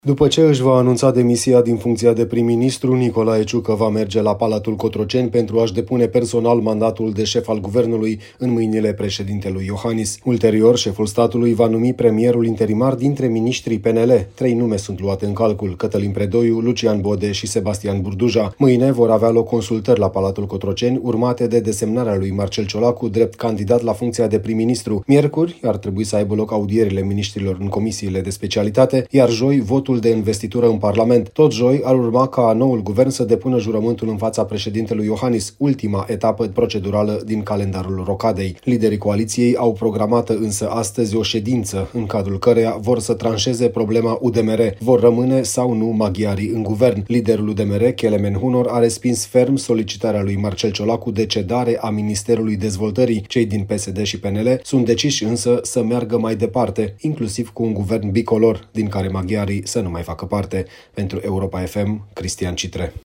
După ce își va anunța demisia din funcția de prim-ministru, Nicolae Ciucă va merge la Palatul Cotroceni pentru a-și depune personal mandatul de șef al guvernului în mâinile președintelui Iohannis. Ulterior, șeful statului va numi premierul interimar dintre miniștrii PNL. 3 nume sunt luate în calcul: Cătălin Predoiu, Lucian Bode și Sebastian Burduja. Mâine vor avea loc consultări la Palatul Cotroceni, urmate de desemnarea lui Marcel Ciolacu drept candidat la funcția de prim-ministru. Miercuri ar trebui să aibă loc audierile miniștrilor în comisiile de specialitate, iar joi votul de investitură în Parlament. Tot joi ar urma ca noul guvern să depună jurământul în fața președintelui Iohannis, ultima etapă procedurală din calendarul rocadei. Liderii coaliției au programat însă astăzi o ședință, în cadrul căreia vor să tranșeze problema UDMR. Vor rămâne sau nu maghiarii în guvern. Liderul UDMR, Kelemen Hunor, a respins ferm solicitarea lui Marcel Ciolacu de cedare a Ministerului Dezvoltării. Cei din PSD și PNL sunt deciși însă să meargă mai departe, inclusiv cu un guvern bicolor, din care maghiarii să nu mai facă parte. Pentru Europa FM, Cristian Citre.